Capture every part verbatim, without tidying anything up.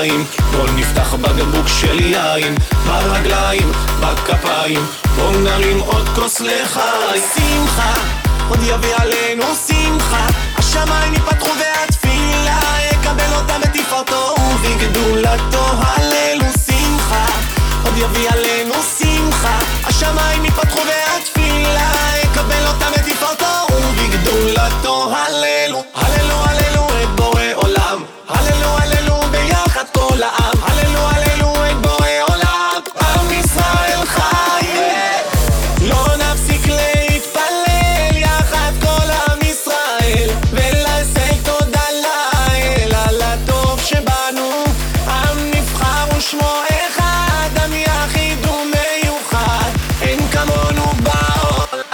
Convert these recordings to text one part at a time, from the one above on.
רגליים, בוא נפתח בגבוק של יין, ברגליים, בכפיים, בוא נרים עוד כוס לחיים. שמחה, עוד יביא עלינו שמחה, השמיים יפתחו והתפילה יקבל אותה בתפארתו ובגדולתו. הללו שמחה, עוד יביא עלינו שמחה, השמיים יפתחו והתפילה יקבל אותה בתפארתו ובגדולתו. הללו, הללו, הללו את בורא עולם, הללו, הללו ביחד כל העם, הללו, הללו את בורא עולם, עם ישראל חי. לא נפסיק להתפלל יחד כל עם ישראל ולשאת תודה לאל על הטוב שבנו. עם נבחר ושמו אחד, עם יחיד ומיוחד, אין כמונו בעולם.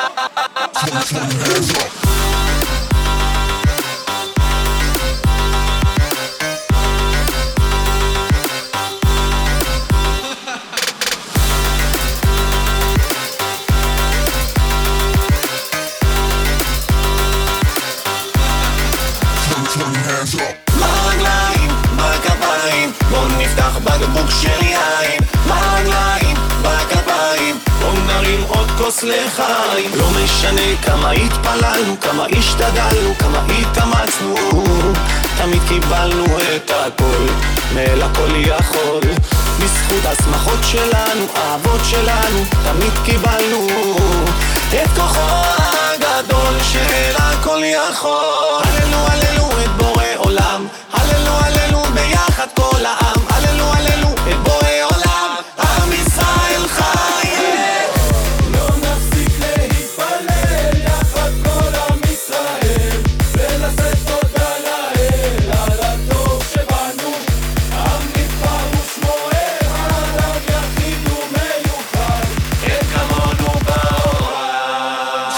ברגליים, בכפיים, בוא נפתח בגבוק של יין, ברגליים, בכפיים, בוא נרים עוד כוס לחיים. לא משנה כמה התפללנו, כמה השתדלנו, כמה התאמצנו, תמיד קיבלנו את הכל מאל הכל יכול. בזכות השמחות שלנו, האהבות שלנו, תמיד קיבלנו את כוחו הגדול של הכל יכול. הללו, הללו את בורא עולם, הללו, הללו ביחד כל העם, הללו, הללו את בורא עולם, עם ישראל חי. לא נפסיק להתפלל יחד כל עם ישראל ולשאת תודה לאל על הטוב שבנו. עם נבחר ושמו אחד, עם יחיד ומיוחד, אין כמונו בעולם.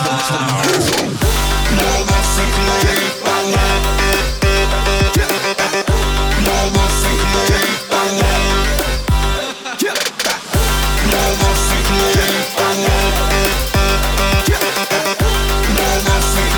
לא נפסיק להתפלל, לא נפסיק להתפלל, לא נפסיק להתפלל, לא נפסיק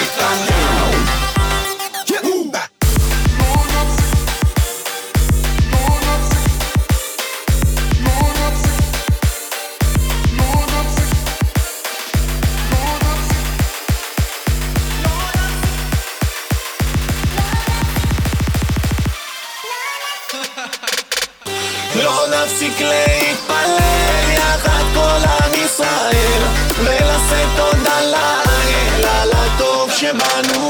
לא נפסיק להתפלל יחד כל עם ישראל ולשאת תודה לאל על הטוב שבנו.